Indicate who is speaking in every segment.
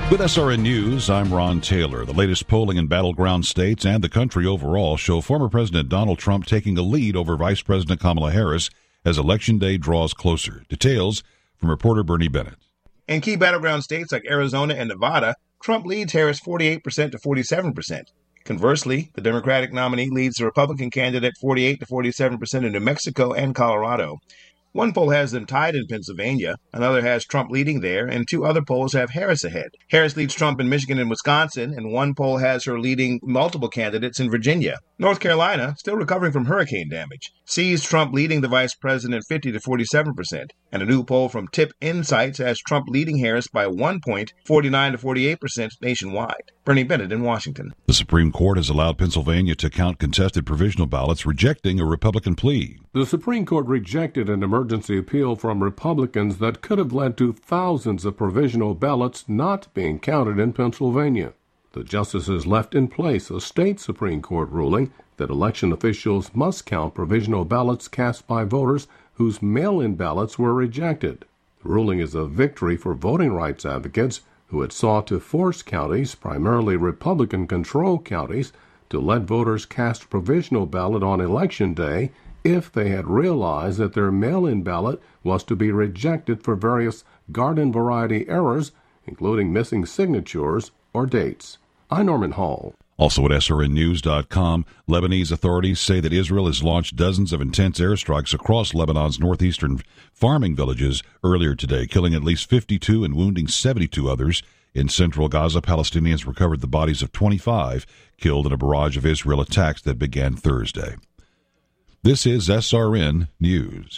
Speaker 1: With SRN News, I'm Ron Taylor. The latest polling in battleground states and the country overall show former President Donald Trump taking a lead over Vice President Kamala Harris as Election Day draws closer. Details from reporter Bernie Bennett.
Speaker 2: In key battleground states like Arizona and Nevada, Trump leads Harris 48% to 47%. Conversely, the Democratic nominee leads the Republican candidate 48 to 47% in New Mexico and Colorado. One poll has them tied in Pennsylvania, another has Trump leading there, and two other polls have Harris ahead. Harris leads Trump in Michigan and Wisconsin, and one poll has her leading multiple candidates in Virginia. North Carolina, still recovering from hurricane damage, sees Trump leading the vice president 50 to 47%, and a new poll from Tip Insights has Trump leading Harris by 1 point, 49 to 48% nationwide. Bernie Bennett in Washington.
Speaker 1: The Supreme Court has allowed Pennsylvania to count contested provisional ballots, rejecting a Republican plea.
Speaker 3: The Supreme Court rejected an emergency appeal from Republicans that could have led to thousands of provisional ballots not being counted in Pennsylvania. The justices left in place a state Supreme Court ruling that election officials must count provisional ballots cast by voters whose mail-in ballots were rejected. The ruling is a victory for voting rights advocates who had sought to force counties, primarily Republican-controlled counties, to let voters cast provisional ballot on Election Day if they had realized that their mail-in ballot was to be rejected for various garden-variety errors, including missing signatures or dates. I'm Norman Hall.
Speaker 1: Also at SRNnews.com, Lebanese authorities say that Israel has launched dozens of intense airstrikes across Lebanon's northeastern farming villages earlier today, killing at least 52 and wounding 72 others. In central Gaza, Palestinians recovered the bodies of 25 killed in a barrage of Israel attacks that began Thursday. This is SRN News.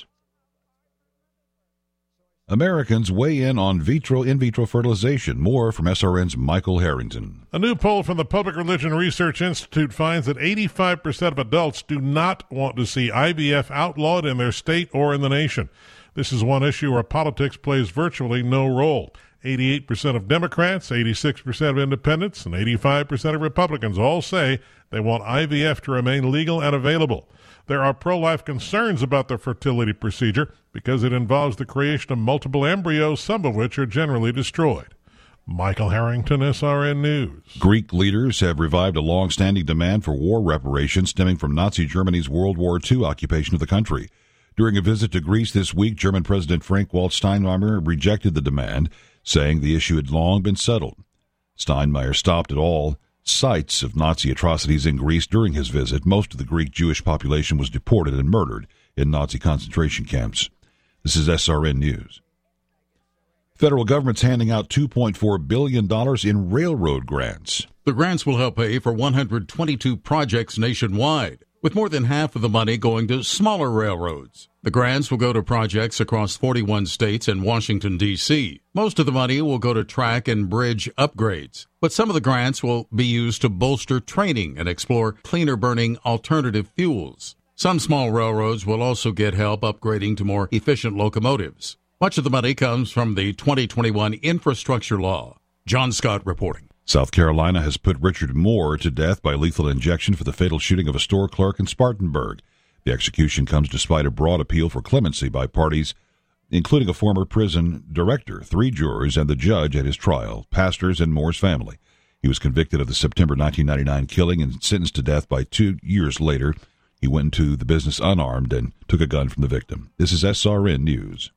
Speaker 1: Americans weigh in on in vitro fertilization. More from SRN's Michael Harrington.
Speaker 4: A new poll from the Public Religion Research Institute finds that 85% of adults do not want to see IVF outlawed in their state or in the nation. This is one issue where politics plays virtually no role. 88% of Democrats, 86% of independents, and 85% of Republicans all say they want IVF to remain legal and available. There are pro-life concerns about the fertility procedure because it involves the creation of multiple embryos, some of which are generally destroyed. Michael Harrington, SRN News.
Speaker 1: Greek leaders have revived a long-standing demand for war reparations stemming from Nazi Germany's World War II occupation of the country. During a visit to Greece this week, German President Frank-Walter Steinmeier rejected the demand, saying the issue had long been settled. Steinmeier stopped at all sites of Nazi atrocities in Greece during his visit. Most of the Greek Jewish population was deported and murdered in Nazi concentration camps. This is SRN News. Federal government's handing out $2.4 billion in railroad grants.
Speaker 5: The grants will help pay for 122 projects nationwide, with more than half of the money going to smaller railroads. The grants will go to projects across 41 states and Washington, D.C. Most of the money will go to track and bridge upgrades, but some of the grants will be used to bolster training and explore cleaner-burning alternative fuels. Some small railroads will also get help upgrading to more efficient locomotives. Much of the money comes from the 2021 infrastructure law. John Scott reporting.
Speaker 1: South Carolina has put Richard Moore to death by lethal injection for the fatal shooting of a store clerk in Spartanburg. The execution comes despite a broad appeal for clemency by parties, including a former prison director, 3 jurors, and the judge at his trial, pastors, and Moore's family. He was convicted of the September 1999 killing and sentenced to death by 2 years later. He went into the business unarmed and took a gun from the victim. This is SRN News.